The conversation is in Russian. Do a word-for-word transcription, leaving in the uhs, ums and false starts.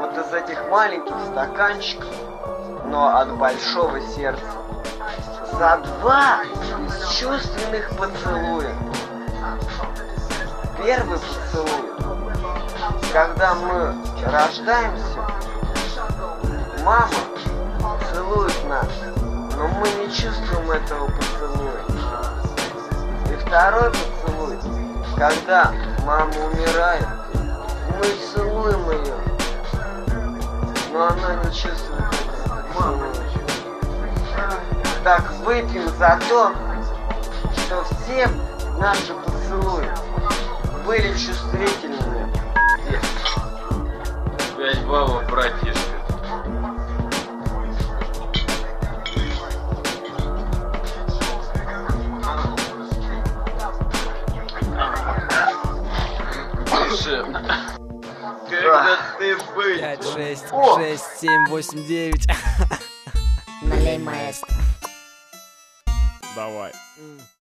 вот из этих маленьких стаканчиков, но от большого сердца. За два бесчувственных поцелуя. Первый поцелуй, когда мы рождаемся, мама целует нас, но мы не чувствуем этого поцелуя. И второй поцелуй, когда мама умирает, мы целуем ее, но она не чувствует этого поцелуя. Так выпьем за то, что все наши поцелуи были чувствительными. Пять баллов, братишка. Когда ты быть? пять, шесть, О! шесть, семь, восемь, девять. Налей, маэстро. Давай.